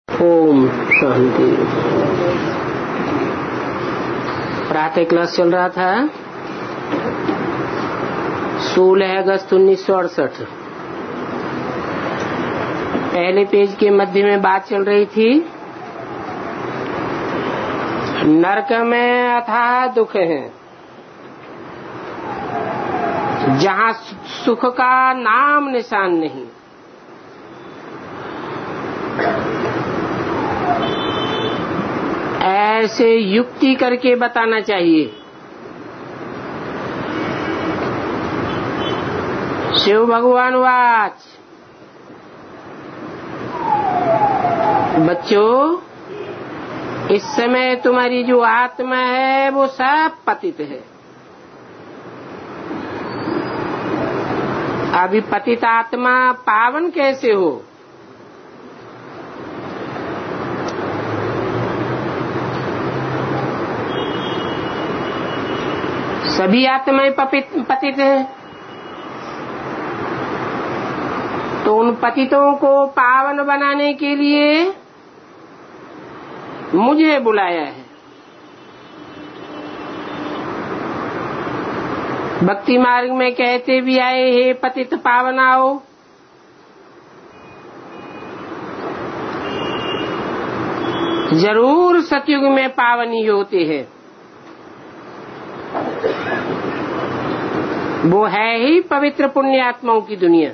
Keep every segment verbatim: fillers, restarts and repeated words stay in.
ओम शांति। प्रातः क्लास चल रहा था सोलह अगस्त उन्नीस सौ अड़सठ। पहले पेज के मध्य में बात चल रही थी नरक में अथाह दुख है, जहां सुख का नाम निशान नहीं। ऐसे युक्ति करके बताना चाहिए। शिव भगवान वाच, बच्चों, इस समय तुम्हारी जो आत्मा है वो सब पतित है। अभी पतित आत्मा पावन कैसे हो? सभी आत्माएं पतित हैं, तो उन पतितों को पावन बनाने के लिए मुझे बुलाया है। भक्ति मार्ग में कहते भी आए, हे पतित पावन आओ। जरूर सतयुग में पावन ही होते हैं। वो है ही पवित्र पुण्य आत्माओं की दुनिया,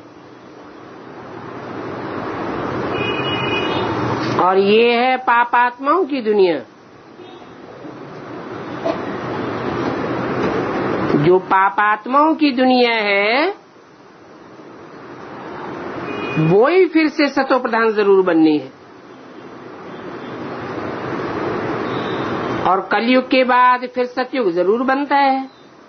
और ये है पापात्माओं की दुनिया। जो पापात्माओं की दुनिया है वो ही फिर से सतो प्रधान जरूर बननी है। और कलयुग के बाद फिर सतयुग जरूर बनता है।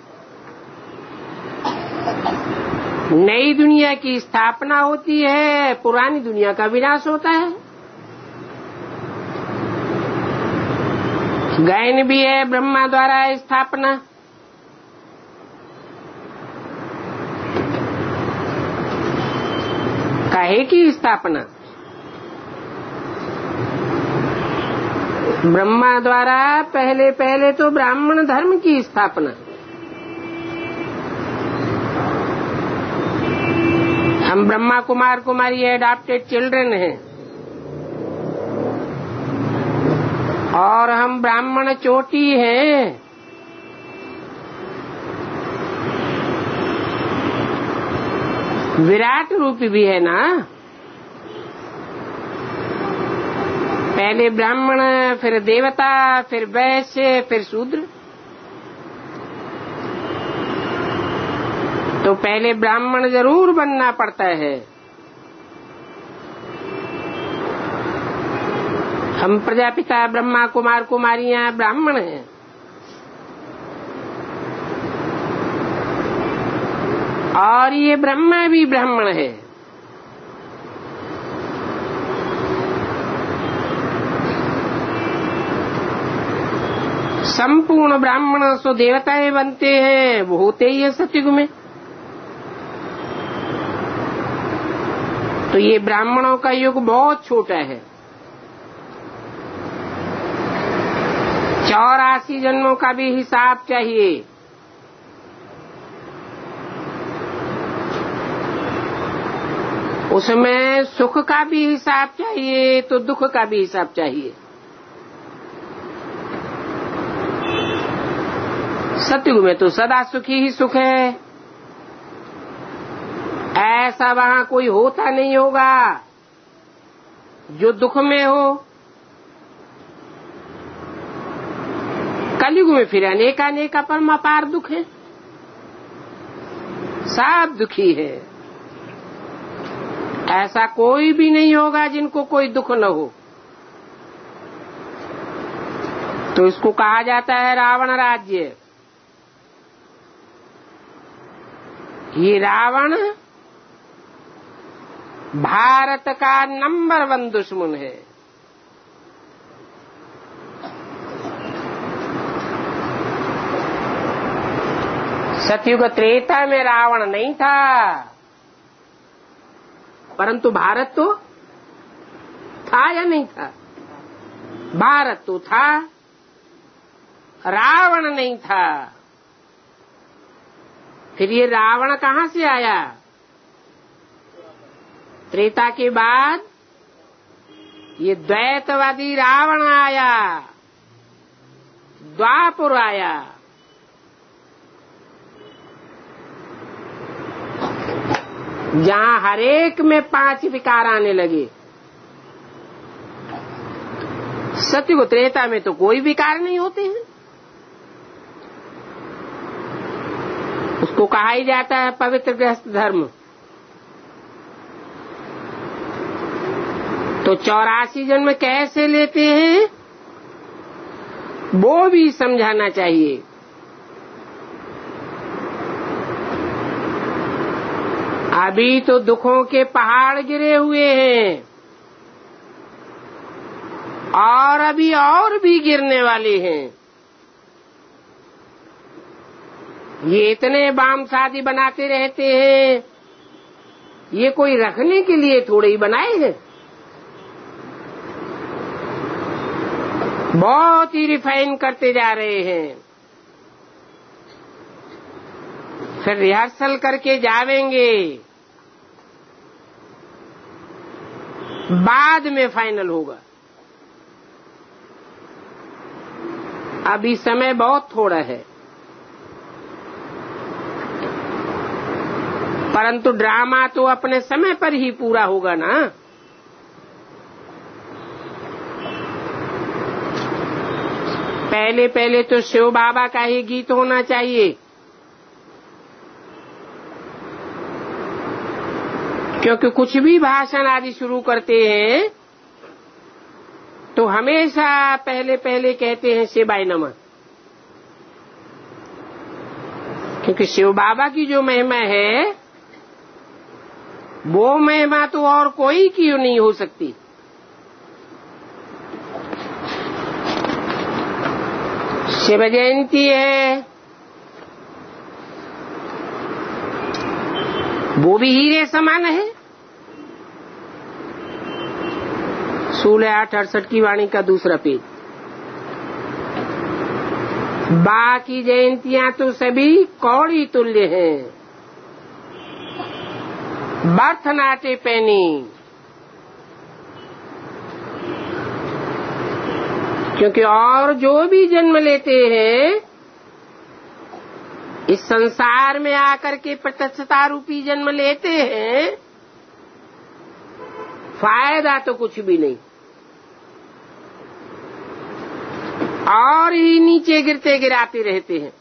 नई दुनिया की स्थापना होती है, पुरानी दुनिया का विनाश होता है। गायन भी है ब्रह्मा द्वारा स्थापना। काहे की स्थापना? ब्रह्मा द्वारा पहले पहले तो ब्राह्मण धर्म की स्थापना। हम ब्रह्मा कुमार कुमारी एडॉप्टेड चिल्ड्रन हैं, और हम ब्राह्मण चोटी हैं। विराट रूप भी है ना। पहले ब्राह्मण, फिर देवता, फिर वैश्य, फिर शूद्र। तो पहले ब्राह्मण जरूर बनना पड़ता है। हम प्रजापिता ब्रह्मा कुमार कुमारियां ब्राह्मण हैं। और ये ब्रह्मा भी ब्राह्मण है। संपूर्ण ब्राह्मण सो देवताएं बनते हैं, वो होते ही है सतयुग में। तो ये ब्राह्मणों का युग बहुत छोटा है। चौरासी जन्मों का भी हिसाब चाहिए। उसमें सुख का भी हिसाब चाहिए तो दुख का भी हिसाब चाहिए। सतयुग में तो सदा सुखी ही सुख है। ऐसा वहां कोई होता नहीं होगा जो दुख में हो। कलयुग में फिर अनेकानेक परम अपार दुख है। सब दुखी है। ऐसा कोई भी नहीं होगा जिनको कोई दुख न हो। तो इसको कहा जाता है रावण राज्य। ये रावण भारत का नंबर वन दुश्मन है। सतयुग त्रेता में रावण नहीं था, परंतु भारत तो था या नहीं था? भारत तो था, रावण नहीं था। फिर ये रावण कहाँ से आया? त्रेता के बाद ये द्वैतवादी रावण आया, द्वापर आया। जहां हरेक में पांच विकार आने लगे। सत्युग त्रेता में तो कोई विकार नहीं होते हैं। उसको कहा ही जाता है पवित्र गृहस्थ धर्म। तो चौरासी जन्म कैसे लेते हैं वो भी समझाना चाहिए। अभी तो दुखों के पहाड़ गिरे हुए हैं और अभी और भी गिरने वाले हैं। ये इतने बाम शादी बनाते रहते हैं, ये कोई रखने के लिए थोड़े ही बनाए हैं। बहुत ही रिफाइन करते जा रहे हैं। फिर रिहर्सल करके जावेंगे, बाद में फाइनल होगा। अभी समय बहुत थोड़ा है, परंतु ड्रामा तो अपने समय पर ही पूरा होगा ना। पहले पहले तो शिव बाबा का ही गीत होना चाहिए, क्योंकि कुछ भी भाषण आदि शुरू करते हैं तो हमेशा पहले पहले कहते हैं शिवाय नमः। क्योंकि शिव बाबा की जो महिमा है वो महिमा तो और कोई की नहीं हो सकती। शिव जयंती है, वो भी हीरे समान है। सोलह आठ अड़सठ की वाणी का दूसरा पेज। बाकी जयंतियां तो सभी कौड़ी तुल्य हैं। बर्थ नाटे पैनी, क्योंकि और जो भी जन्म लेते हैं इस संसार में आकर के प्रत्यक्षता रूपी जन्म लेते हैं, फायदा तो कुछ भी नहीं, और ही नीचे गिरते गिराते रहते हैं।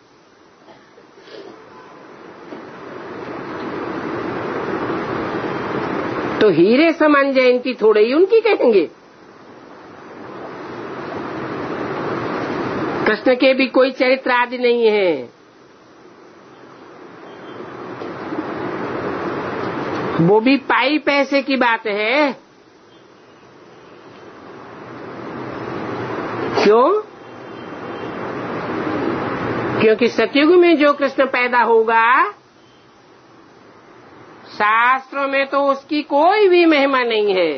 तो हीरे समान जयंती थोड़े ही उनकी कहेंगे। कृष्ण के भी कोई चरित्र आदि नहीं है। वो भी पाई पैसे की बात है। क्यों? क्योंकि सतयुग में जो कृष्ण पैदा होगा, शास्त्रों में तो उसकी कोई भी महिमा नहीं है।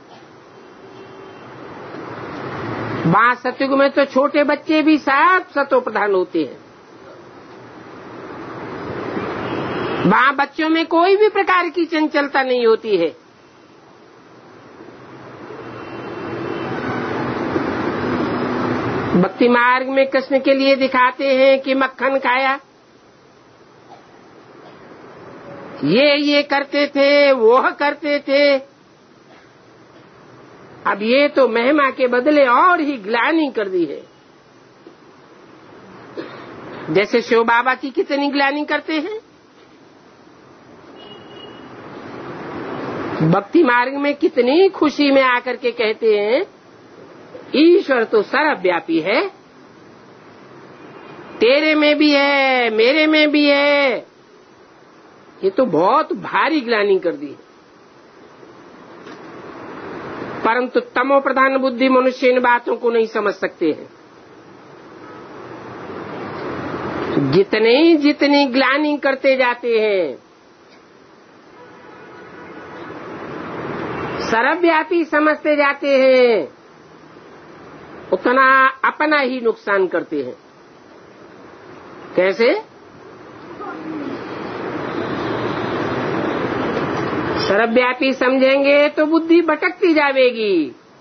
वहां सतयुग में तो छोटे बच्चे भी सब सतो प्रधान होते हैं। वहां बच्चों में कोई भी प्रकार की चंचलता नहीं होती है। भक्ति मार्ग में कृष्ण के लिए दिखाते हैं कि मक्खन खाया, ये ये करते थे, वो करते थे। अब ये तो महिमा के बदले और ही ग्लानि कर दी है। जैसे शिव बाबा की कितनी ग्लानि करते हैं। भक्ति मार्ग में कितनी खुशी में आकर के कहते हैं ईश्वर तो सर्वव्यापी है, तेरे में भी है, मेरे में भी है। ये तो बहुत भारी ग्लानि कर दी। परंतु तमो प्रधान बुद्धि मनुष्य इन बातों को नहीं समझ सकते हैं। जितनी जितनी ग्लानि करते जाते हैं, सर्वव्यापी समझते जाते हैं उतना अपना ही नुकसान करते हैं। कैसे? सर्वव्यापी समझेंगे तो बुद्धि भटकती जाएगी,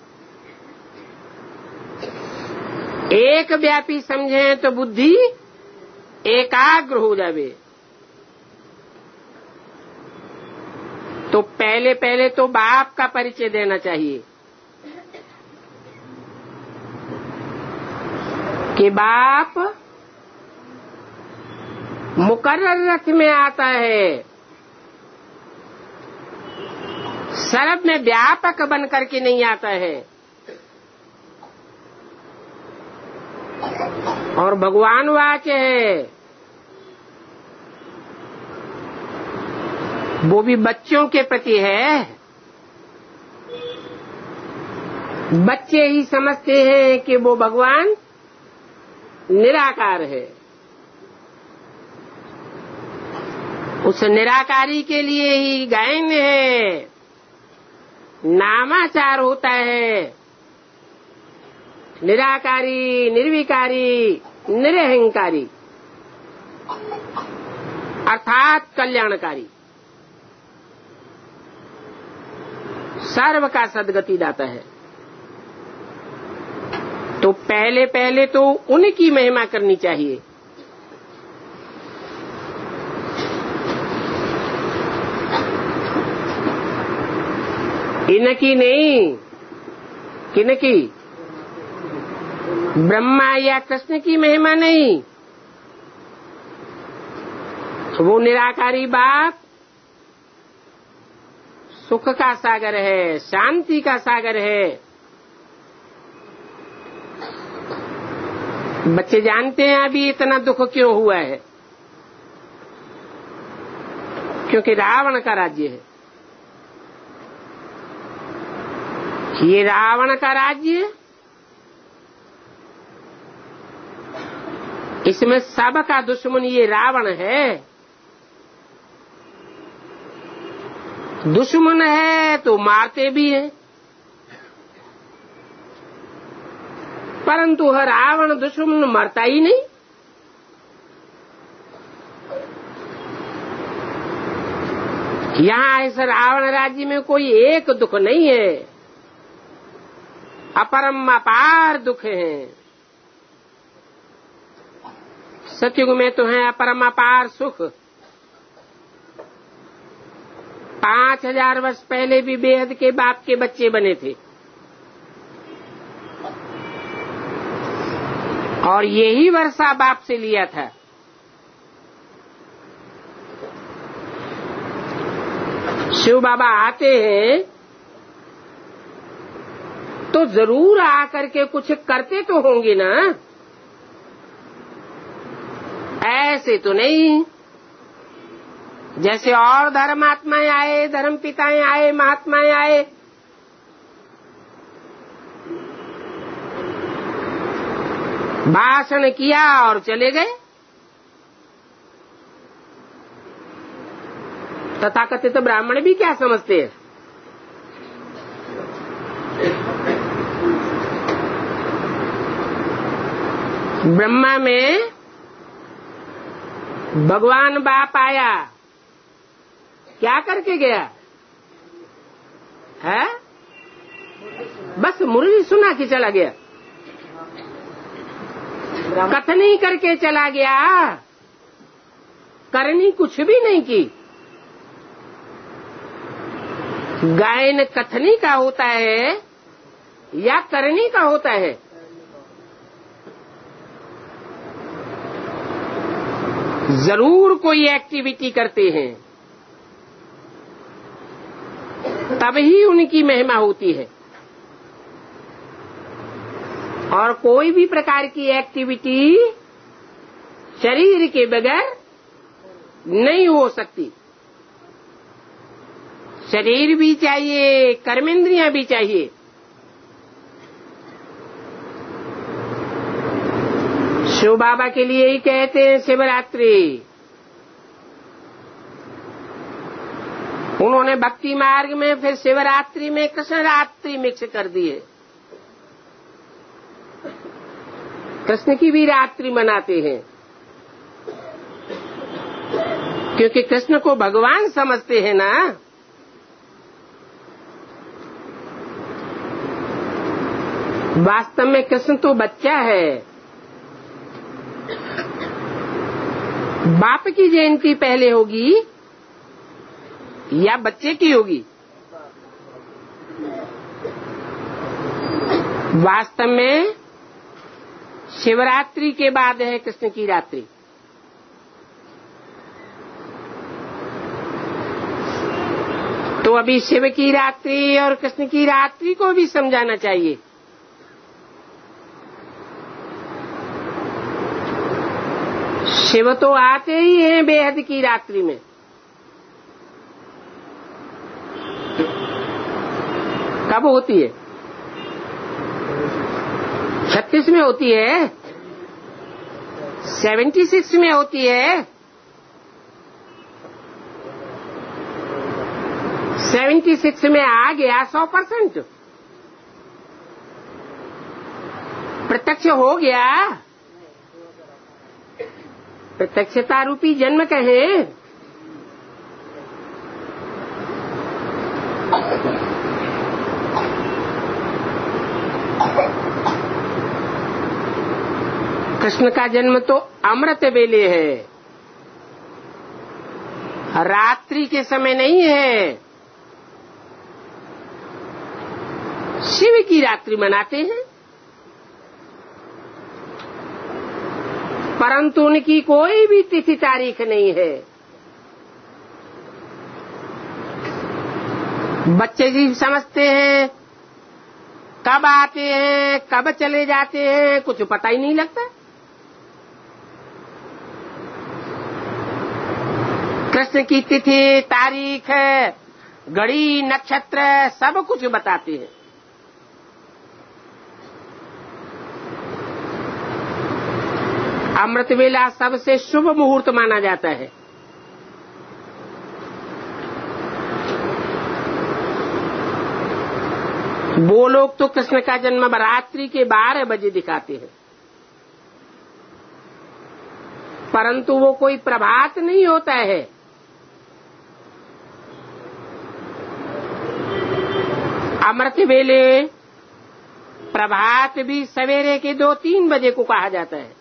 एक व्यापी समझें तो बुद्धि एकाग्र हो जावे। तो पहले पहले तो बाप का परिचय देना चाहिए कि बाप मुकर्रर रथ में आता है, सर्व में व्यापक बन करके नहीं आता है। और भगवान वाच है, वो भी बच्चों के प्रति है। बच्चे ही समझते हैं कि वो भगवान निराकार है। उस निराकारी के लिए ही गायन है, नामाचार होता है। निराकारी, निर्विकारी, निरहंकारी अर्थात कल्याणकारी, सर्व का सद्गति दाता है। तो पहले पहले तो उनकी महिमा करनी चाहिए। इनकी नहीं, किनकी? ब्रह्मा या कृष्ण की महिमा नहीं। वो निराकारी बाप सुख का सागर है, शांति का सागर है। बच्चे जानते हैं अभी इतना दुख क्यों हुआ है? क्योंकि रावण का राज्य है। ये रावण का राज्य, इसमें सबका दुश्मन ये रावण है। दुश्मन है तो मारते भी हैं, परंतु हर रावण दुश्मन मरता ही नहीं। यहाँ इस रावण राज्य में कोई एक दुख नहीं है, अपरम अपार दुख है। सतयुग में तो है अपरम अपार सुख। पांच हजार वर्ष पहले भी बेहद के बाप के बच्चे बने थे, और यही वर्षा बाप से लिया था। शिव बाबा आते हैं तो जरूर आकर के कुछ करते तो होंगे ना, ऐसे तो नहीं जैसे और धर्मात्माएं आए, धर्म पिताएं आए, महात्माएं आए, भाषण किया और चले गए। तथाकथित ब्राह्मण भी क्या समझते हैं? ब्रह्मा में भगवान बाप आया, क्या करके गया है? बस मुरली सुना के चला गया, कथनी करके चला गया, करनी कुछ भी नहीं की। गायन कथनी का होता है या करनी का होता है? जरूर कोई एक्टिविटी करते हैं, तब ही उनकी महिमा होती है। और कोई भी प्रकार की एक्टिविटी शरीर के बगैर नहीं हो सकती। शरीर भी चाहिए, कर्मेंद्रियां भी चाहिए। शिव बाबा के लिए ही कहते हैं शिवरात्रि। उन्होंने भक्ति मार्ग में फिर शिवरात्रि में कृष्ण रात्रि मिक्स कर दी है। कृष्ण की भी रात्रि मनाते हैं क्योंकि कृष्ण को भगवान समझते हैं ना। वास्तव में कृष्ण तो बच्चा है। बाप की जयंती पहले होगी या बच्चे की होगी? वास्तव में शिवरात्रि के बाद है कृष्ण की रात्रि। तो अभी शिव की रात्रि और कृष्ण की रात्रि को भी समझाना चाहिए। शिव तो आते ही हैं बेहद की रात्रि में। कब होती है? छत्तीस में होती है, सेवेंटी सिक्स में होती है, सेवेंटी सिक्स में आ गया सौ परसेंट प्रत्यक्ष हो गया। प्रत्यक्षता रूपी जन्म कहें। कृष्ण का जन्म तो अमृत वेले है, रात्रि के समय नहीं है। शिव की रात्रि मनाते हैं, परंतु उनकी कोई भी तिथि तारीख नहीं है। बच्चे जी समझते हैं, कब आते हैं कब चले जाते हैं कुछ पता ही नहीं लगता। कृष्ण की तिथि तारीख घड़ी नक्षत्र सब कुछ बताते हैं। अमृत वेला सबसे शुभ मुहूर्त माना जाता है। वो लोग तो कृष्ण का जन्म रात्रि के बारह बजे दिखाते हैं, परंतु वो कोई प्रभात नहीं होता है। अमृत वेले प्रभात भी सवेरे के दो तीन बजे को कहा जाता है,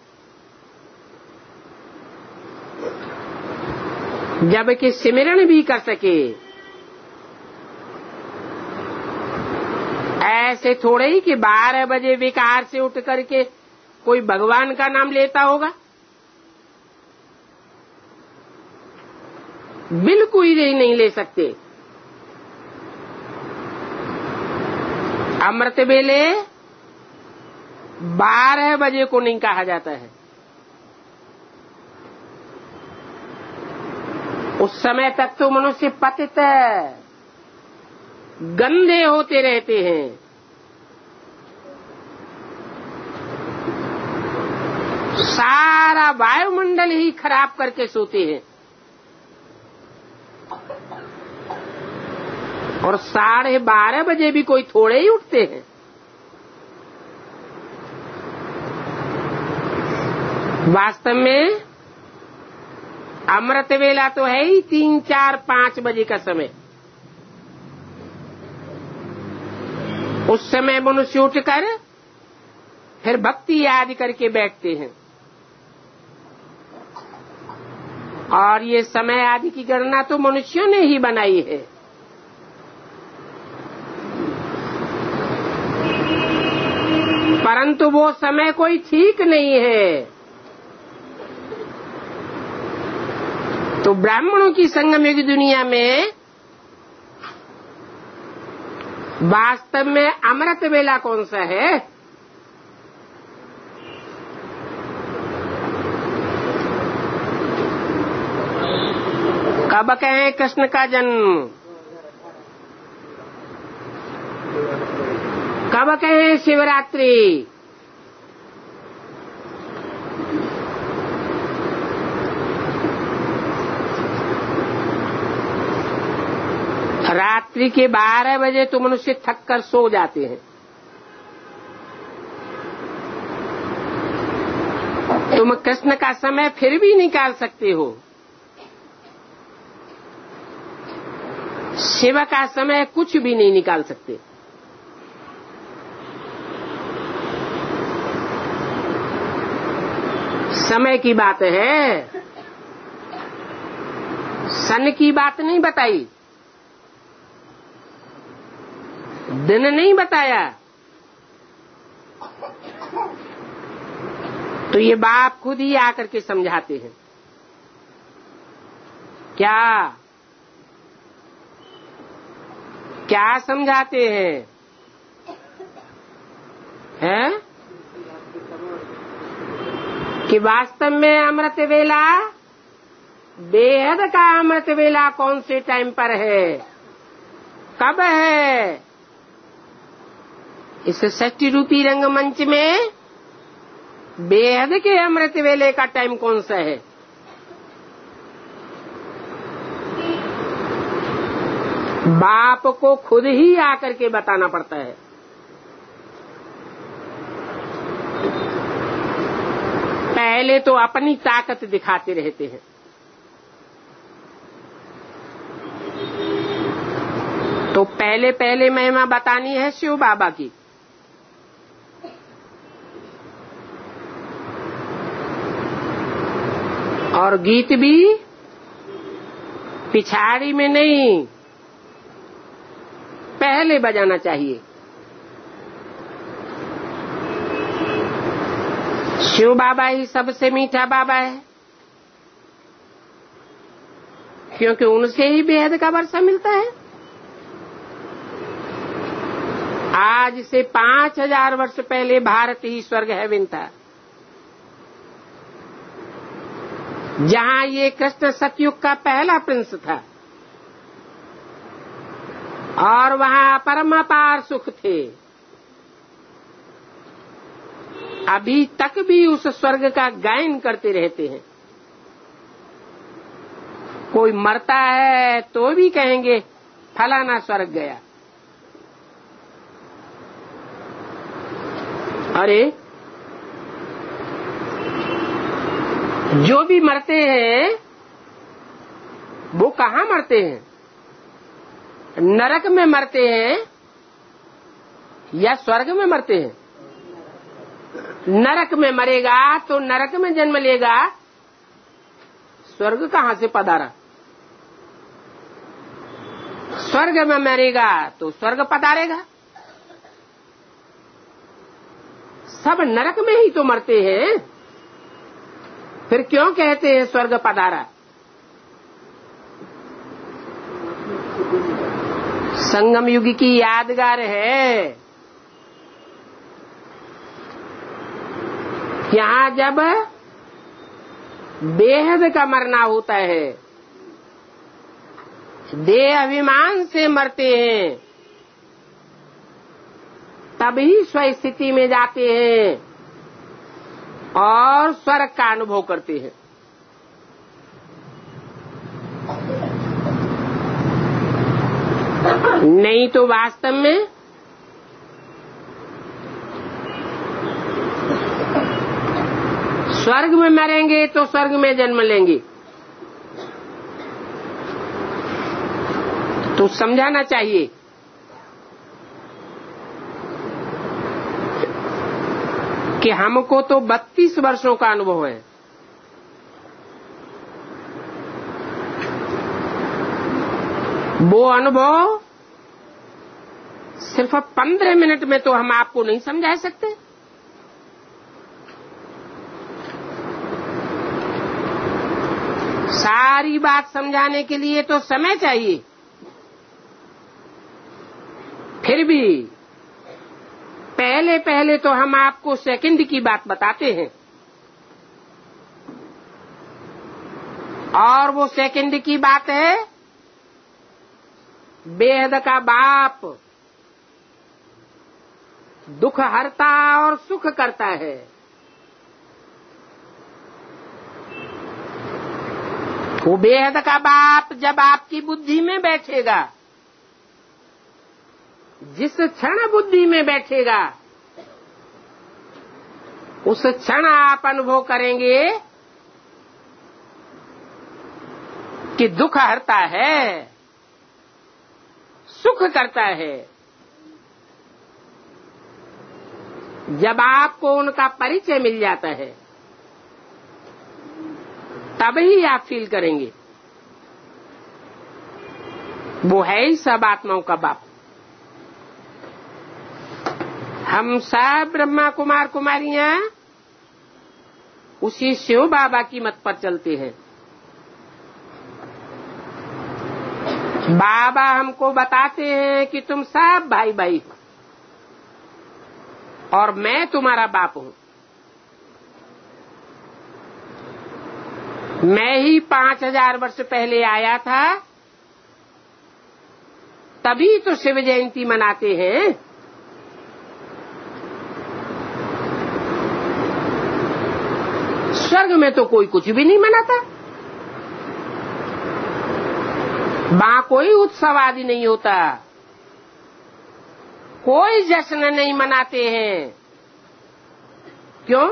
जबकि सिमरन भी कर सके। ऐसे थोड़े ही कि बारह बजे विकार से उठ करके कोई भगवान का नाम लेता होगा, बिल्कुल ही नहीं ले सकते। अमृत वेले बारह बजे को नहीं कहा जाता है। उस समय तक तो मनुष्य पतित गंदे होते रहते हैं। सारा वायुमंडल ही खराब करके सोते हैं और साढ़े बारह बजे भी कोई थोड़े ही उठते हैं। वास्तव में अमृत वेला तो है ही तीन चार पांच बजे का समय। उस समय मनुष्य उठकर फिर भक्ति याद करके बैठते हैं और ये समय आदि की गणना तो मनुष्यों ने ही बनाई है। परंतु वो समय कोई ठीक नहीं है। तो ब्राह्मणों की संगम युग दुनिया में वास्तव में अमृत वेला कौन सा है? कब कहें कृष्ण का जन्म, कब कहें शिवरात्रि, रात्रि के बारह बजे तो मनुष्य थक कर सो जाते हैं। तुम कृष्ण का समय फिर भी निकाल सकते हो, शिव का समय कुछ भी नहीं निकाल सकते। समय की बात है, सन की बात नहीं बताई, दिन नहीं बताया। तो ये बाप खुद ही आकर के समझाते हैं। क्या क्या समझाते हैं? हैं? कि वास्तव में अमृत वेला, बेहद का अमृत वेला कौन से टाइम पर है, कब है? इस षष्ठी रूपी रंगमंच में बेहद के अमृत वेले का टाइम कौन सा है? बाप को खुद ही आकर के बताना पड़ता है। पहले तो अपनी ताकत दिखाते रहते हैं, तो पहले पहले महिमा बतानी है शिव बाबा की। और गीत भी पिछाड़ी में नहीं, पहले बजाना चाहिए। शिव बाबा ही सबसे मीठा बाबा है, क्योंकि उनसे ही बेहद का वर्षा मिलता है। आज से पांच हजार वर्ष पहले भारत ही स्वर्ग हेवन था, जहां ये कृष्ण सतयुग का पहला प्रिंस था, और वहां परम अपार सुख थे। अभी तक भी उस स्वर्ग का गायन करते रहते हैं। कोई मरता है तो भी कहेंगे फलाना स्वर्ग गया। अरे जो भी मरते हैं वो कहाँ मरते हैं? नरक में मरते हैं या स्वर्ग में मरते हैं? नरक में मरेगा तो नरक में जन्म लेगा, स्वर्ग कहाँ से पधारा? स्वर्ग में मरेगा तो स्वर्ग पधारेगा। सब नरक में ही तो मरते हैं, फिर क्यों कहते हैं स्वर्ग पधारा? संगम युग की यादगार है। यहाँ जब बेहद का मरना होता है, देह अभिमान से मरते हैं, तभी स्वस्थिति में जाते हैं और स्वर्ग का अनुभव करते हैं। नहीं तो वास्तव में स्वर्ग में मरेंगे तो स्वर्ग में जन्म लेंगे। तो समझाना चाहिए कि हमको तो बत्तीस वर्षों का अनुभव है, वो अनुभव सिर्फ पंद्रह मिनट में तो हम आपको नहीं समझा सकते। सारी बात समझाने के लिए तो समय चाहिए। फिर भी पहले पहले तो हम आपको सेकंड की बात बताते हैं, और वो सेकंड की बात है बेहद का बाप दुख हरता और सुख करता है। वो बेहद का बाप जब आपकी बुद्धि में बैठेगा जिस क्षण बुद्धि में बैठेगा उस क्षण आप अनुभव करेंगे कि दुख हरता है, सुख करता है। जब आपको उनका परिचय मिल जाता है तभी आप फील करेंगे वो है ही सब आत्माओं का बाप। हम सब ब्रह्मा कुमार कुमारियां उसी शिव बाबा की मत पर चलते हैं। बाबा हमको बताते हैं कि तुम सब भाई भाई हो और मैं तुम्हारा बाप हूं। मैं ही पांच हजार वर्ष पहले आया था, तभी तो शिव जयंती मनाते हैं। स्वर्ग में तो कोई कुछ भी नहीं मनाता, वहां कोई उत्सव आदि नहीं होता, कोई जश्न नहीं मनाते हैं। क्यों?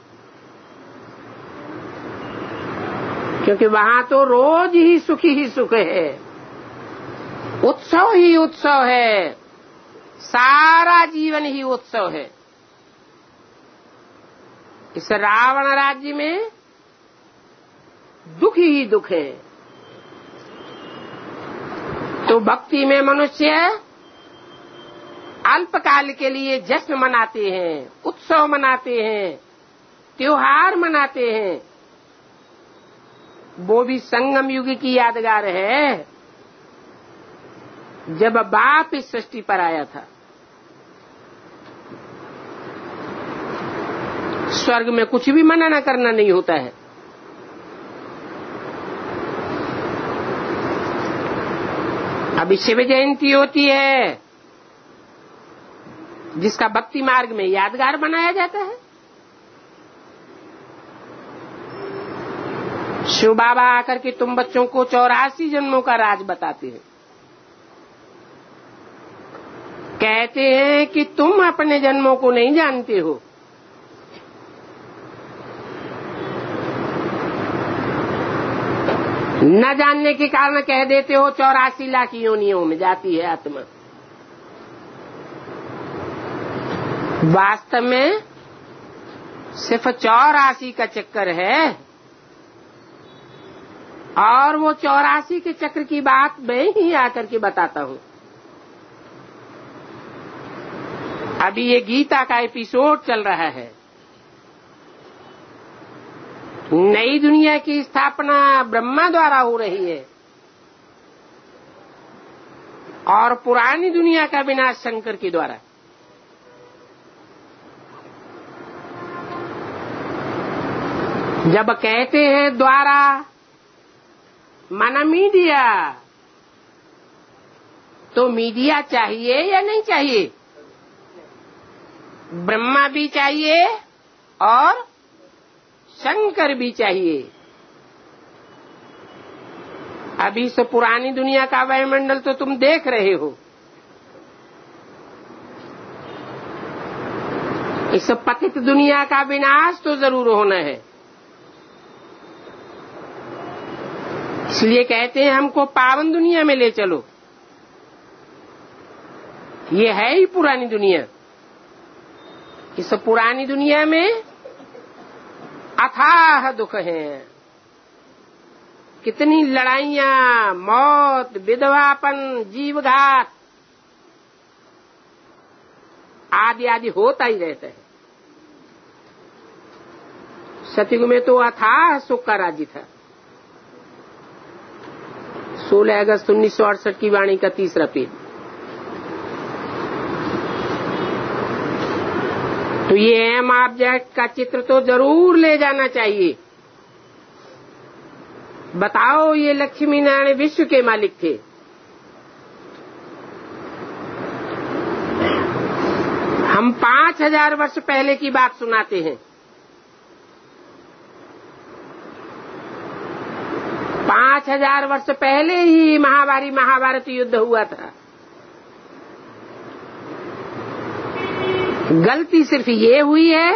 क्योंकि वहां तो रोज ही सुख ही सुख है, उत्सव ही उत्सव है, सारा जीवन ही उत्सव है। इस रावण राज्य में दुख ही दुख है। तो भक्ति में मनुष्य अल्पकाल के लिए जश्न मनाते हैं, उत्सव मनाते हैं, त्योहार मनाते हैं। वो भी संगम युग की यादगार है, जब बाप इस सृष्टि पर आया था। स्वर्ग में कुछ भी मनाना करना नहीं होता है। अभी शिव जयंती होती है, जिसका भक्ति मार्ग में यादगार बनाया जाता है। शिव बाबा आकर के तुम बच्चों को चौरासी जन्मों का राज बताते हैं। कहते हैं कि तुम अपने जन्मों को नहीं जानते हो, न जानने के कारण कह देते हो चौरासी लाख योनियों में जाती है आत्मा। वास्तव में सिर्फ चौरासी का चक्कर है, और वो चौरासी के चक्र की बात मैं ही आकर के बताता हूं। अभी ये गीता का एपिसोड चल रहा है। नई दुनिया की स्थापना ब्रह्मा द्वारा हो रही है और पुरानी दुनिया का विनाश शंकर के द्वारा। जब कहते हैं द्वारा माना मीडिया, तो मीडिया चाहिए या नहीं चाहिए? ब्रह्मा भी चाहिए और शंकर भी चाहिए। अभी से पुरानी दुनिया का वायुमंडल तो तुम देख रहे हो। इस पतित दुनिया का विनाश तो जरूर होना है। इसलिए कहते हैं हमको पावन दुनिया में ले चलो। ये है ही पुरानी दुनिया। इस पुरानी दुनिया में अथाह दुख है। कितनी लड़ाइयां, मौत, विधवापन, जीवघात आदि आदि होता ही रहता है। सतयुग में तो अथाह सुख का राज्य था। सोलह अगस्त उन्नीस सौ अड़सठ की वाणी का तीसरा पेज। तो ये एम ऑब्जेक्ट का चित्र तो जरूर ले जाना चाहिए। बताओ, ये लक्ष्मी नारायण विश्व के मालिक थे। हम पांच हजार वर्ष पहले की बात सुनाते हैं। पांच हजार वर्ष पहले ही महाभारी महाभारत युद्ध हुआ था। गलती सिर्फ ये हुई है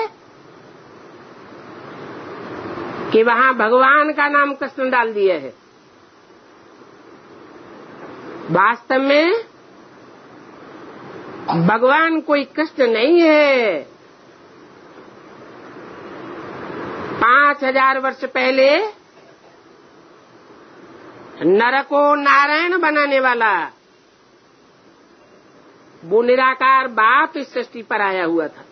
कि वहां भगवान का नाम कृष्ण डाल दिया है। वास्तव में भगवान कोई कृष्ण नहीं है। पांच हजार वर्ष पहले नर को नारायण बनाने वाला वो निराकार बाप इस सृष्टि पर आया हुआ था।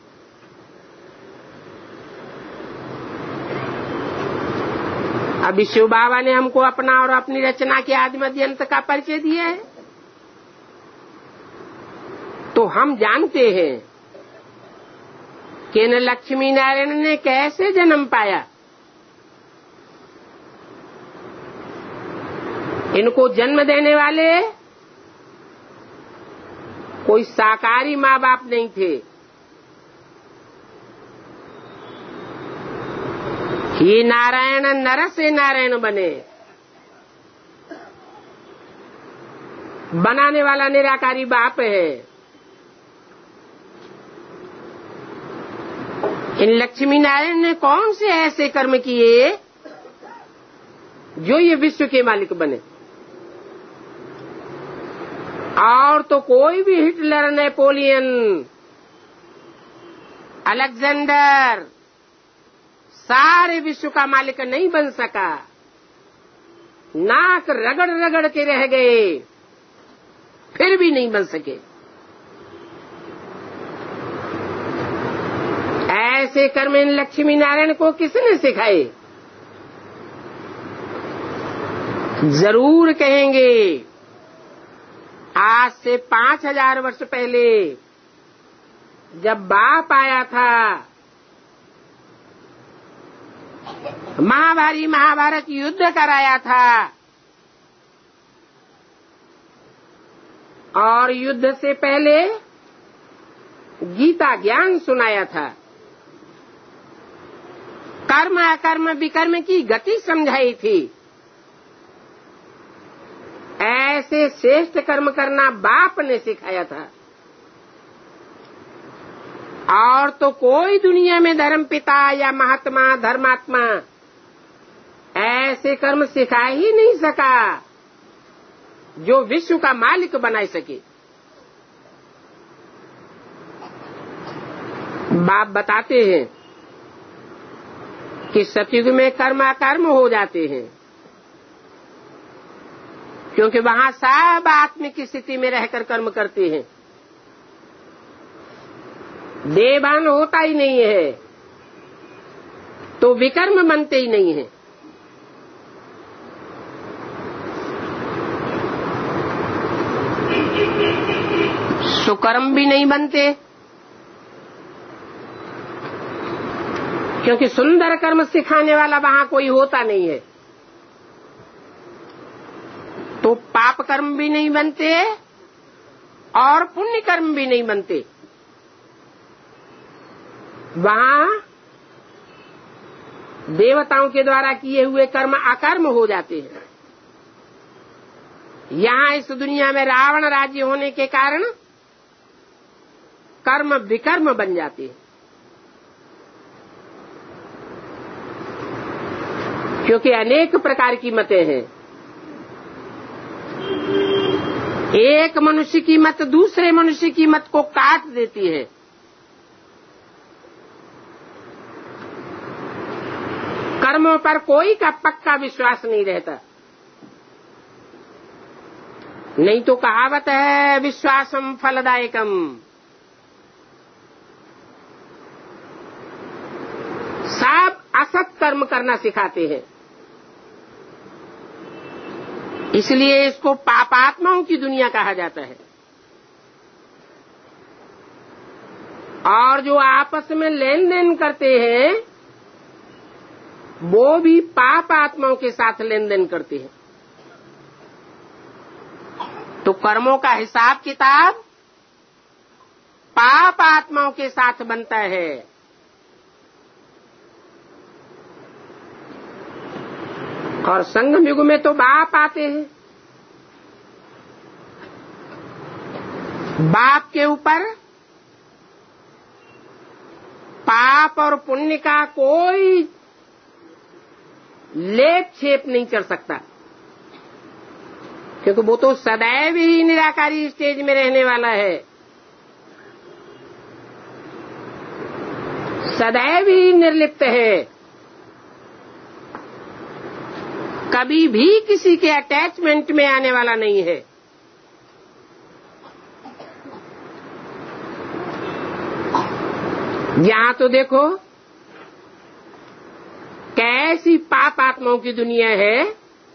अभी शिव बाबा ने हमको अपना और अपनी रचना के आदि मध्य अंत का परिचय दिया है, तो हम जानते हैं कि इन लक्ष्मी नारायण ने कैसे जन्म पाया। इनको जन्म देने वाले कोई साकारी माँ बाप नहीं थे। ये नारायण नर से नारायण बने। बनाने वाला निराकारी बाप है। इन लक्ष्मी नारायण ने कौन से ऐसे कर्म किए जो ये विश्व के मालिक बने। और तो कोई भी हिटलर, नेपोलियन, अलेक्जेंडर सारे विश्व का मालिक नहीं बन सका। नाक रगड़ रगड़ के रह गए, फिर भी नहीं बन सके। ऐसे कर्म इन लक्ष्मी नारायण को किसने सिखाए? जरूर कहेंगे आज से पांच हजार वर्ष पहले जब बाप आया था, महाभारी महाभारत युद्ध कराया था और युद्ध से पहले गीता ज्ञान सुनाया था। कर्म अकर्म विकर्म की गति समझाई थी। ऐसे श्रेष्ठ कर्म करना बाप ने सिखाया था। और तो कोई दुनिया में धर्म पिता या महात्मा धर्मात्मा ऐसे कर्म सिखा ही नहीं सका जो विश्व का मालिक बना सके। बाप बताते हैं कि सतयुग में कर्म अकर्म हो जाते हैं, क्योंकि वहां सब आत्मिक की स्थिति में रहकर कर्म करते हैं। देहभान होता ही नहीं है तो विकर्म बनते ही नहीं है। सुकर्म भी नहीं बनते, क्योंकि सुंदर कर्म सिखाने वाला वहां कोई होता नहीं है। तो पाप कर्म भी नहीं बनते और पुण्य कर्म भी नहीं बनते। वहां देवताओं के द्वारा किए हुए कर्म अकर्म हो जाते हैं। यहाँ इस दुनिया में रावण राज्य होने के कारण कर्म विकर्म बन जाते हैं, क्योंकि अनेक प्रकार की मतें हैं। एक मनुष्य की मत दूसरे मनुष्य की मत को काट देती है। कर्मों पर कोई का पक्का विश्वास नहीं रहता। नहीं तो कहावत है विश्वासम फलदायकम। सब असत कर्म करना सिखाते हैं। इसलिए इसको पापात्माओं की दुनिया कहा जाता है। और जो आपस में लेन देन करते हैं वो भी पाप आत्माओं के साथ लेन देन करते हैं। तो कर्मों का हिसाब किताब पाप आत्माओं के साथ बनता है। और संगम युग में तो बाप आते हैं। बाप के ऊपर पाप और पुण्य का कोई लेप छेप नहीं चढ़ सकता, क्योंकि वो तो सदैव ही निराकारी स्टेज में रहने वाला है, सदैव ही निर्लिप्त है, कभी भी किसी के अटैचमेंट में आने वाला नहीं है। यहां तो देखो कैसी पाप आत्माओं की दुनिया है।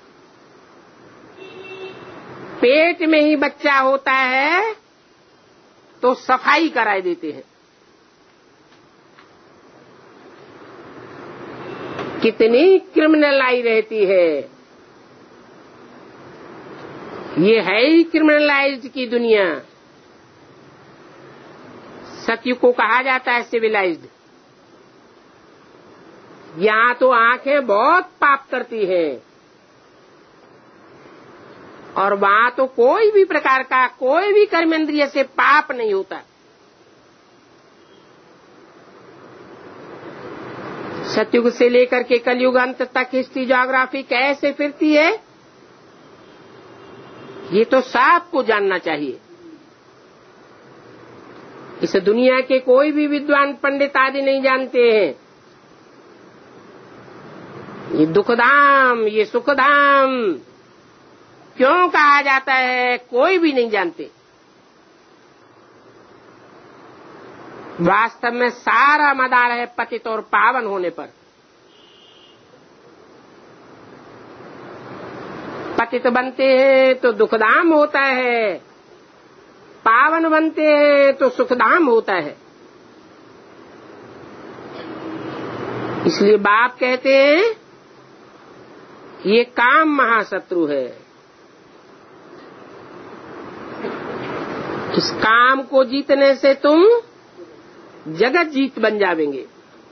पेट में ही बच्चा होता है तो सफाई कराए देते हैं। कितनी क्रिमिनलाई रहती है। ये है ही क्रिमिनलाइज्ड की दुनिया। सत्य को कहा जाता है सिविलाइज्ड। यहां तो आंखें बहुत पाप करती हैं और वहां तो कोई भी प्रकार का कोई भी कर्मेंद्रिय से पाप नहीं होता। सतयुग से लेकर के कलयुग अंत तक हिस्ट्री ज्योग्राफी कैसे फिरती है, ये तो सबको जानना चाहिए। इस दुनिया के कोई भी विद्वान पंडित आदि नहीं जानते हैं। ये दुखधाम, ये सुखधाम क्यों कहा जाता है, कोई भी नहीं जानते। वास्तव में सारा मदार है पतित और पावन होने पर। पतित बनते हैं तो दुखधाम होता है, पावन बनते हैं तो सुखधाम होता है। इसलिए बाप कहते हैं ये काम महाशत्रु है। इस काम को जीतने से तुम जगत जीत बन जावेंगे।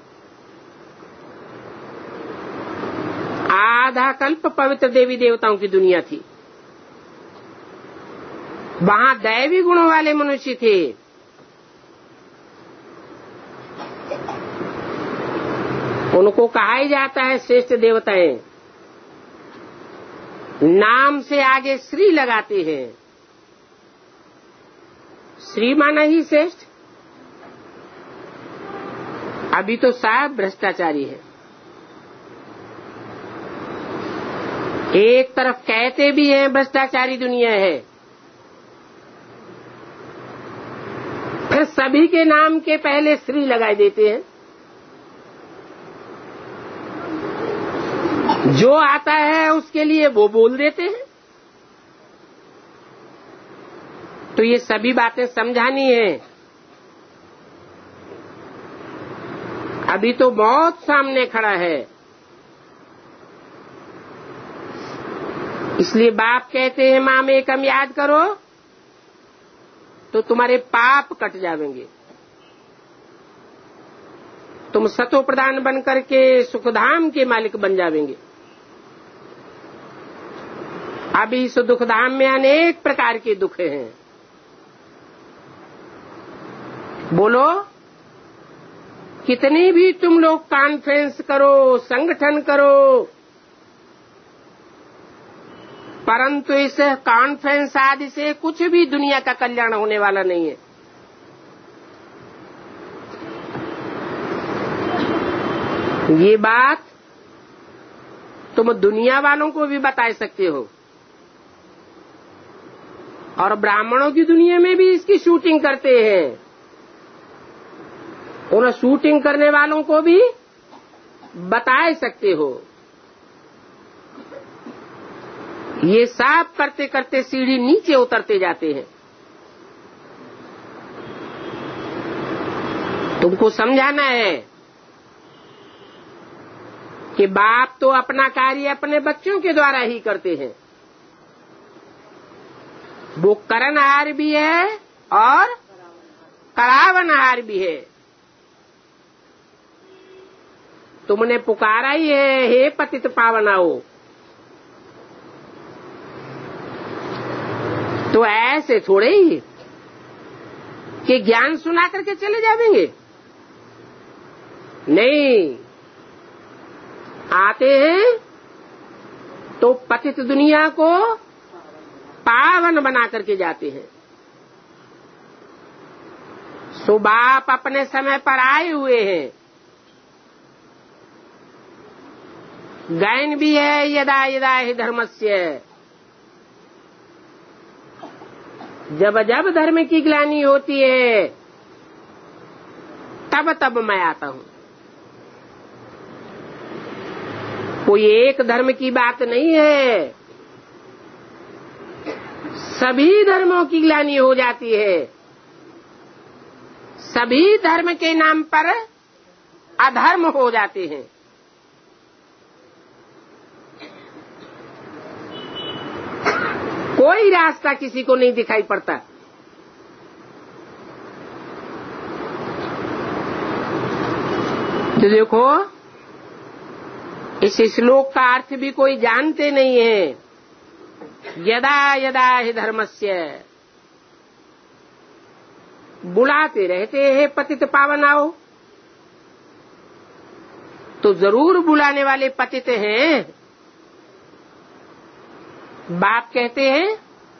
आधा कल्प पवित्र देवी देवताओं की दुनिया थी। वहां दैवी गुणों वाले मनुष्य थे। उनको कहा ही जाता है श्रेष्ठ देवताएं। नाम से आगे श्री लगाते हैं। श्री माना ही श्रेष्ठ। अभी तो सब भ्रष्टाचारी है। एक तरफ कहते भी हैं भ्रष्टाचारी दुनिया है, फिर सभी के नाम के पहले श्री लगाए देते हैं। जो आता है उसके लिए वो बोल देते हैं। तो ये सभी बातें समझानी है। अभी तो बहुत सामने खड़ा है। इसलिए बाप कहते हैं माम एकम याद करो तो तुम्हारे पाप कट जाएंगे। तुम सतो प्रधान बन करके सुखधाम के मालिक बन जाएंगे। अभी इस दुखधाम में अनेक प्रकार के दुख हैं। बोलो, कितनी भी तुम लोग कॉन्फ्रेंस करो, संगठन करो, परंतु इस कॉन्फ्रेंस आदि से कुछ भी दुनिया का कल्याण होने वाला नहीं है। ये बात तुम दुनिया वालों को भी बता सकते हो और ब्राह्मणों की दुनिया में भी इसकी शूटिंग करते हैं। उन शूटिंग करने वालों को भी बता सकते हो। ये सब करते करते सीढ़ी नीचे उतरते जाते हैं। तुमको समझाना है कि बाप तो अपना कार्य अपने बच्चों के द्वारा ही करते हैं। वो करनहार भी है और करावनहार भी है। तुमने पुकारा ही है, हे पतित पावनाओ, तो ऐसे थोड़े ही कि ज्ञान सुना करके चले जाएंगे। नहीं, आते हैं तो पतित दुनिया को पावन बना करके जाते हैं। सो बाप अपने समय पर आए हुए हैं। गायन भी है, यदा यदा हि धर्मस्य, जब जब धर्म की ग्लानि होती है तब तब मैं आता हूं। कोई एक धर्म की बात नहीं है, सभी धर्मों की ग्लानि हो जाती है। सभी धर्म के नाम पर अधर्म हो जाते हैं। कोई रास्ता किसी को नहीं दिखाई पड़ता। तो देखो, इस श्लोक का अर्थ भी कोई जानते नहीं है। यदा यदा हि धर्मस्य, बुलाते रहते हैं पतित पावन आओ, तो जरूर बुलाने वाले पतित हैं। बाप कहते हैं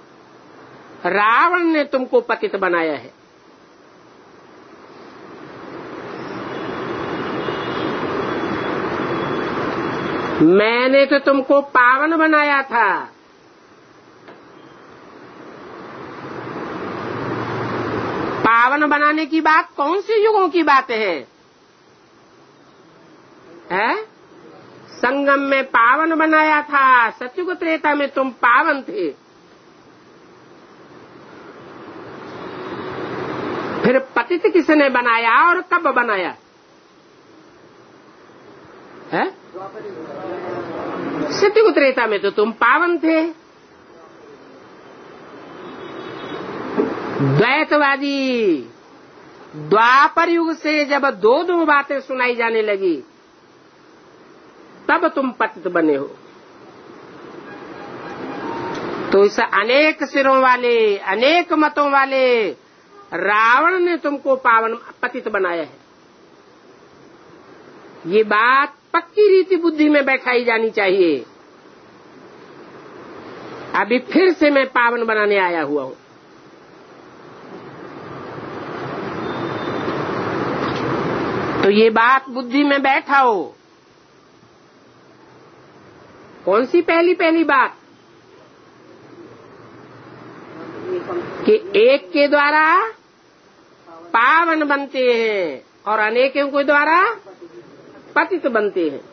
रावण ने तुमको पतित बनाया है। मैंने तो तुमको पावन बनाया था। पावन बनाने की बात कौन सी युगों की बात है? है? संगम में पावन बनाया था, सतयुग त्रेता में तुम पावन थे। फिर पतित किसने बनाया और कब बनाया? है? सतयुग त्रेता में तो तुम पावन थे। द्वैतवादी द्वापर युग से जब दो दो बातें सुनाई जाने लगी तब तुम पतित बने हो। तो इस अनेक सिरों वाले, अनेक मतों वाले रावण ने तुमको पावन पतित बनाया है। ये बात पक्की रीति बुद्धि में बैठाई जानी चाहिए। अभी फिर से मैं पावन बनाने आया हुआ हूं। तो ये बात बुद्धि में बैठाओ। कौन सी पहली पहली बात? कि एक के द्वारा पावन बनते हैं और अनेकों के द्वारा पतित बनते हैं।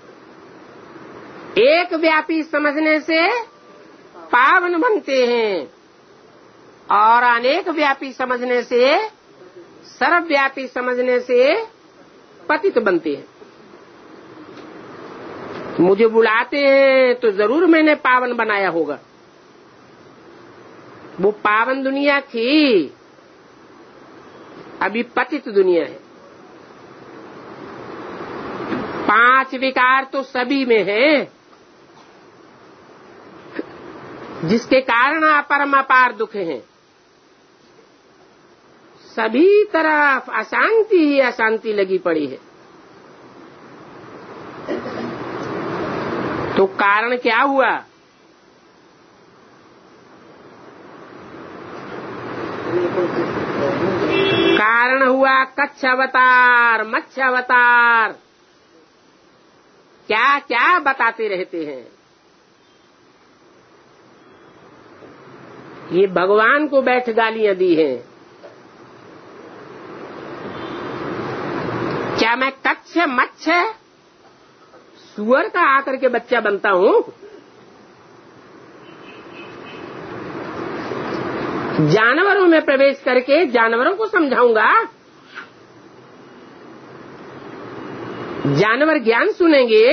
एक व्यापी समझने से पावन बनते हैं और अनेक व्यापी समझने से, सर्वव्यापी समझने से पतित बनते हैं। मुझे बुलाते हैं तो जरूर मैंने पावन बनाया होगा। वो पावन दुनिया थी, अभी पतित दुनिया है। पांच विकार तो सभी में है, जिसके कारण अपरम अपार दुख है। सभी तरफ अशांति ही अशांति लगी पड़ी है। तो कारण क्या हुआ? कारण हुआ कच्छ अवतार, मत्स्य अवतार, क्या क्या बताते रहते हैं। ये भगवान को बैठ गालियां दी हैं। क्या मैं कच्छ मत्स्य सुअर का आकर के बच्चा बनता हूं? जानवरों में प्रवेश करके जानवरों को समझाऊंगा? जानवर ज्ञान सुनेंगे?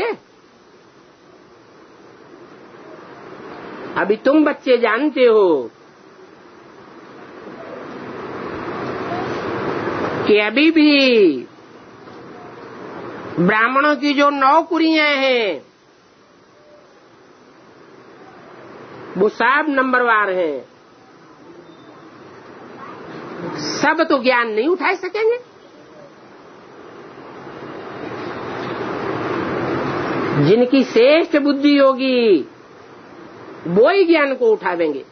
अभी तुम बच्चे जानते हो कि अभी भी ब्राह्मणों की जो नौ कुरियां हैं वो सब नंबरवार हैं। सब तो ज्ञान नहीं उठा सकेंगे। जिनकी श्रेष्ठ बुद्धि होगी वो ही ज्ञान को उठावेंगे।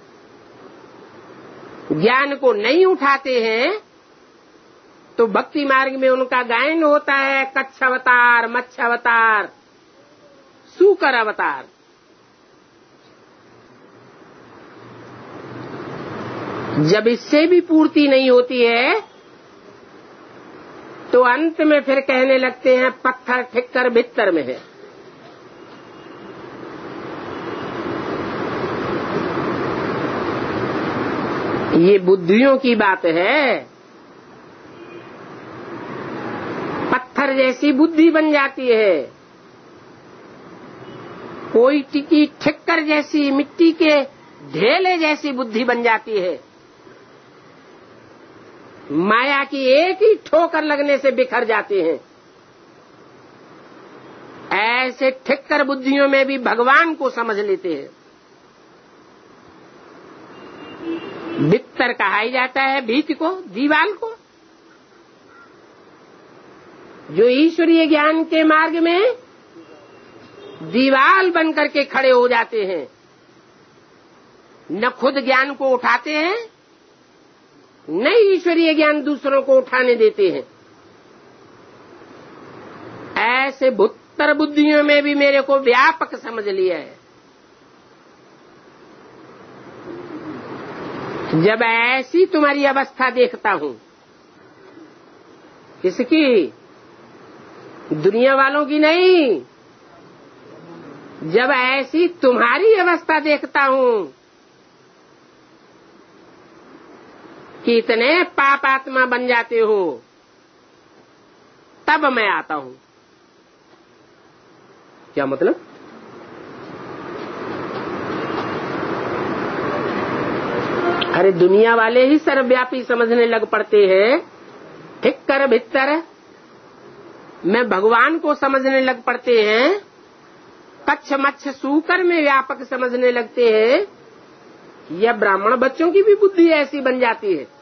ज्ञान को नहीं उठाते हैं तो भक्ति मार्ग में उनका गायन होता है कच्छ अवतार, मच्छ अवतार, सूकर अवतार। जब इससे भी पूर्ति नहीं होती है तो अंत में फिर कहने लगते हैं पत्थर ठिक्कर भित्तर में है। ये बुद्धियों की बात है। पत्थर जैसी बुद्धि बन जाती है, कोई टिकी ठिक्कर जैसी, मिट्टी के ढेले जैसी बुद्धि बन जाती है। माया की एक ही ठोकर लगने से बिखर जाते हैं। ऐसे ठिक्कर बुद्धियों में भी भगवान को समझ लेते हैं। भित्तर कहा ही जाता है भीत को, दीवाल को। जो ईश्वरीय ज्ञान के मार्ग में दीवाल बनकर के खड़े हो जाते हैं, न खुद ज्ञान को उठाते हैं, न ईश्वरीय ज्ञान दूसरों को उठाने देते हैं। ऐसे भुत्तर बुद्धियों में भी मेरे को व्यापक समझ लिया है। जब ऐसी तुम्हारी अवस्था देखता हूं, किसकी? दुनिया वालों की नहीं। जब ऐसी तुम्हारी अवस्था देखता हूं कि इतने पाप आत्मा बन जाते हो, तब मैं आता हूं। क्या मतलब? अरे दुनिया वाले ही सर्वव्यापी समझने लग पड़ते हैं, ठिक्कर भित्तर में भगवान को समझने लग पड़ते हैं, कच्छ मच्छ सूकर में व्यापक समझने लगते हैं। या ब्राह्मण बच्चों की भी बुद्धि ऐसी बन जाती है।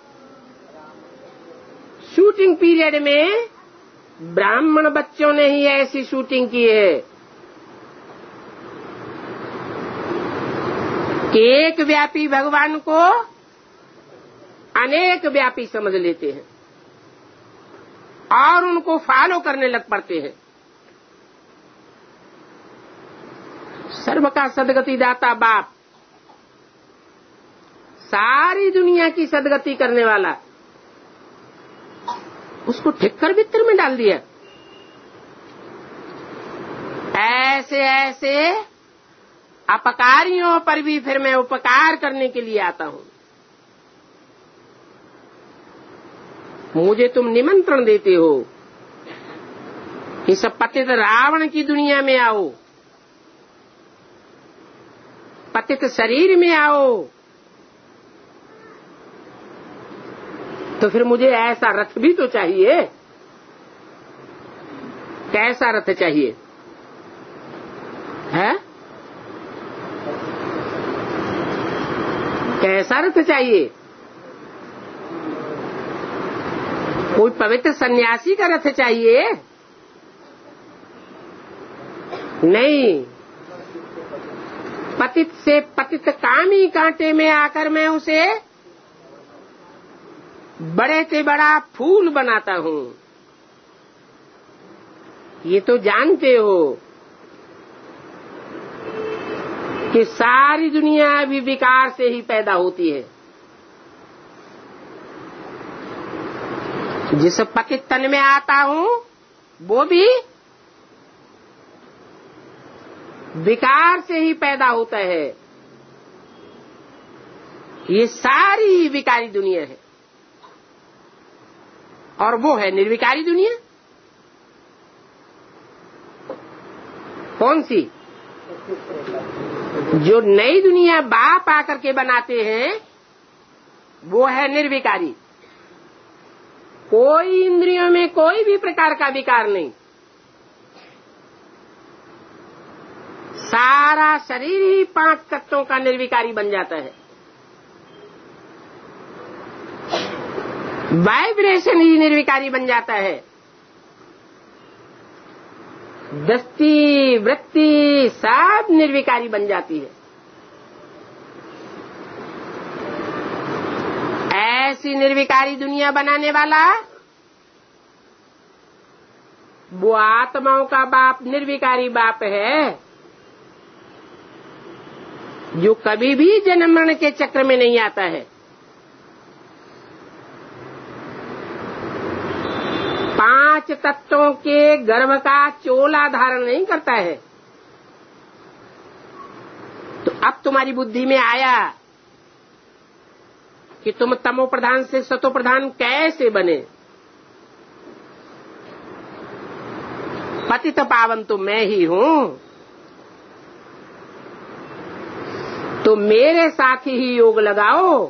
शूटिंग पीरियड में ब्राह्मण बच्चों ने ही ऐसी शूटिंग की है कि एक व्यापी भगवान को अनेक व्यापी समझ लेते हैं और उनको फॉलो करने लग पड़ते हैं। सर्व का सदगति दाता बाप, सारी दुनिया की सदगति करने वाला, उसको ठिक्कर भित्तर में डाल दिया। ऐसे ऐसे अपकारियों पर भी फिर मैं उपकार करने के लिए आता हूं। मुझे तुम निमंत्रण देते हो इस पतित रावण की दुनिया में आओ, पतित शरीर में आओ, तो फिर मुझे ऐसा रथ भी तो चाहिए। कैसा रथ चाहिए है? कैसा रथ चाहिए? कोई पवित्र सन्यासी का रथ चाहिए? नहीं, पतित से पतित कामी कांटे में आकर मैं उसे बड़े से बड़ा फूल बनाता हूं। ये तो जानते हो कि सारी दुनिया भी विकार से ही पैदा होती है। जिस पतित तन में आता हूं वो भी विकार से ही पैदा होता है। ये सारी विकारी दुनिया है और वो है निर्विकारी दुनिया। कौन सी? जो नई दुनिया बाप आकर के बनाते हैं वो है निर्विकारी। कोई इंद्रियों में कोई भी प्रकार का विकार नहीं। सारा शरीर ही पांच तत्वों का निर्विकारी बन जाता है। वाइब्रेशन ही निर्विकारी बन जाता है। दृष्टि वृत्ति सब निर्विकारी बन जाती है। ऐसी निर्विकारी दुनिया बनाने वाला वो आत्माओं का बाप निर्विकारी बाप है, जो कभी भी जन्म मरण के चक्र में नहीं आता है। पांच तत्वों के गर्भ का चोला धारण नहीं करता है। तो अब तुम्हारी बुद्धि में आया कि तुम तमो प्रधान से सतो प्रधान कैसे बने। पतित पावन तो मैं ही हूं, तो मेरे साथ ही योग लगाओ।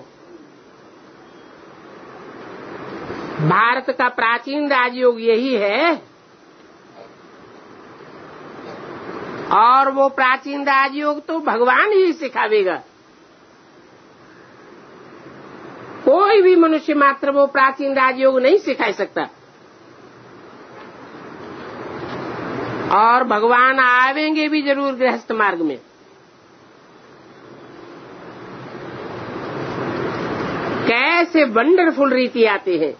भारत का प्राचीन राजयोग यही है, और वो प्राचीन राजयोग तो भगवान ही सिखावेगा। कोई भी मनुष्य मात्र वो प्राचीन राजयोग नहीं सिखा सकता। और भगवान आवेंगे भी जरूर गृहस्थ मार्ग में। कैसे वंडरफुल रीति आते हैं।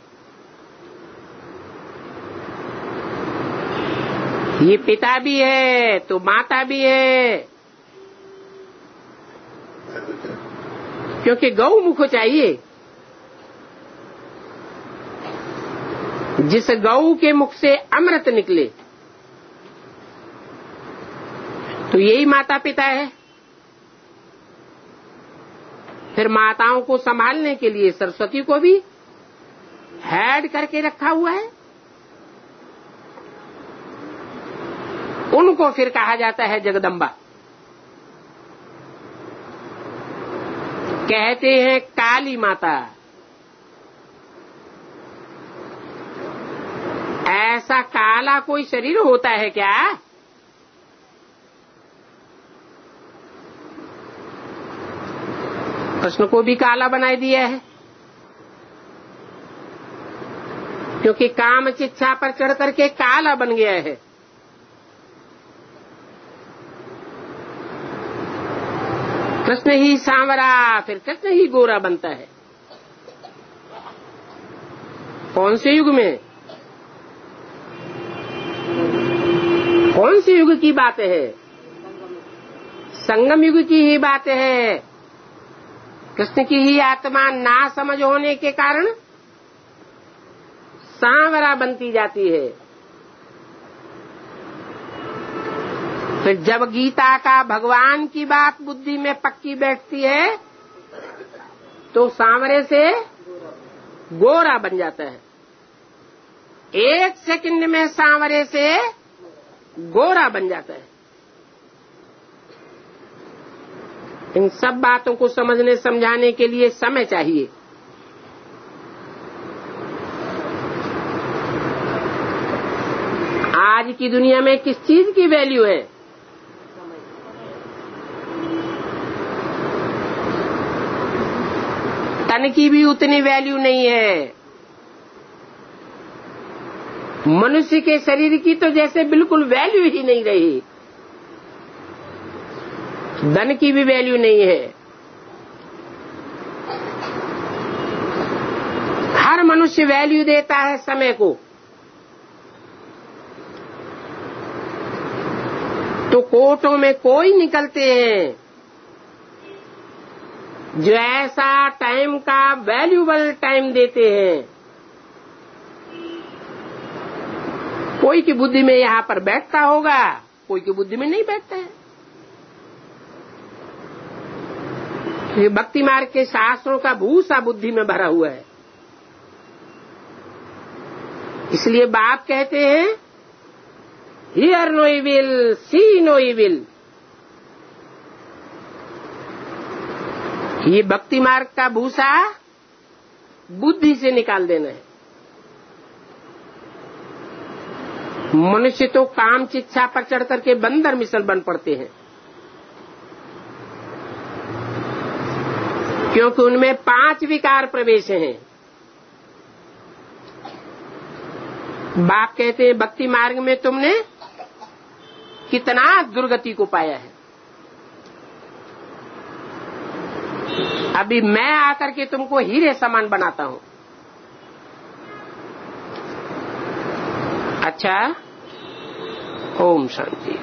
ये पिता भी है तो माता भी है, क्योंकि गौमुख चाहिए। जिस गौ के मुख से अमृत निकले तो यही माता पिता है। फिर माताओं को संभालने के लिए सरस्वती को भी हेड करके रखा हुआ है। उनको फिर कहा जाता है जगदम्बा। कहते हैं काली माता। ऐसा काला कोई शरीर होता है क्या? कृष्ण को भी काला बना दिया है, क्योंकि काम चिच्छा पर चढ़ करके काला बन गया है। कृष्ण ही सांवरा, फिर कृष्ण ही गोरा बनता है। कौन से युग में, कौन से युग की बात है? संगम युग की ही बात है। कृष्ण की ही आत्मा ना समझ होने के कारण सांवरा बनती जाती है। फिर जब गीता का भगवान की बात बुद्धि में पक्की बैठती है तो सांवरे से गोरा बन जाता है। एक सेकंड में सांवरे से गोरा बन जाता है। इन सब बातों को समझने समझाने के लिए समय चाहिए। आज की दुनिया में किस चीज की वैल्यू है? तन की भी उतनी वैल्यू नहीं है। मनुष्य के शरीर की तो जैसे बिल्कुल वैल्यू ही नहीं रही। धन की भी वैल्यू नहीं है। हर मनुष्य वैल्यू देता है समय को। तो कोर्टों में कोई निकलते हैं जो ऐसा टाइम का वैल्यूबल टाइम देते हैं। कोई की बुद्धि में यहाँ पर बैठता होगा, कोई की बुद्धि में नहीं बैठता है। ये भक्ति मार्ग के शास्त्रों का भूसा बुद्धि में भरा हुआ है। इसलिए बाप कहते हैं hear no evil, see no evil. ये भक्ति मार्ग का भूसा बुद्धि से निकाल देना है। मनुष्य तो काम चिच्छा पर चढ़ करके बंदर मिसल बन पड़ते हैं, क्योंकि उनमें पांच विकार प्रवेश हैं। बाप कहते हैं भक्ति मार्ग में तुमने कितना दुर्गति को पाया है। अभी मैं आकर के तुमको हीरे समान बनाता हूं। अच्छा, ओम शांति।